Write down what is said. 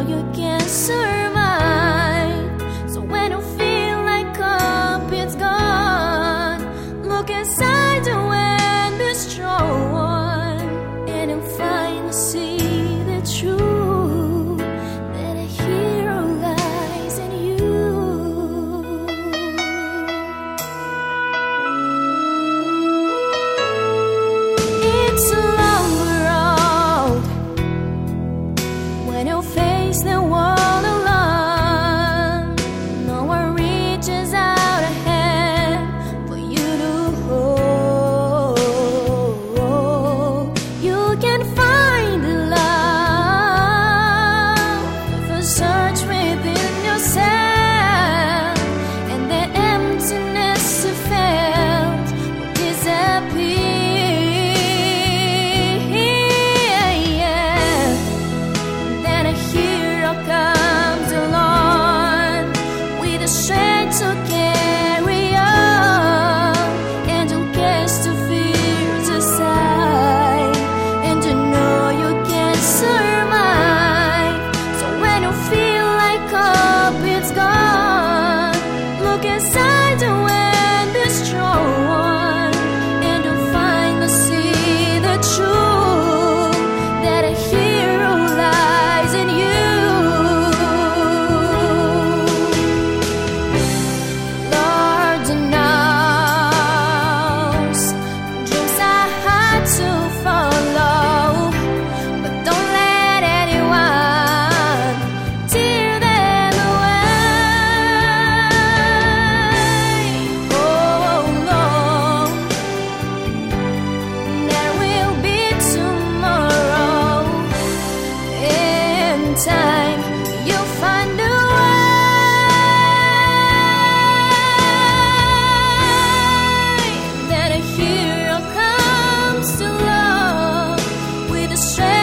you can survive. So when you feel like hope is gone, look inside you and be strong, and you'll finally see the truth, that a hero lies in you. It's a long road when you face the wall alone. No one reaches out a hand for you to hold. You can find the love if you search within yourself, and the emptiness you felt will disappear. Then a hero comes along with the strength to carry on, and you'll cast your fears aside, and you know you can survive. So when you feel like hope is gone, look inside you and be strong, and you'll finally see the truth, that a hero lies in you. Lord knows dreams are hard to follow, but don't let anyone tear them away. Oh Lord, there will be tomorrow. In time, you'll find a way. That a hero comes along with the strength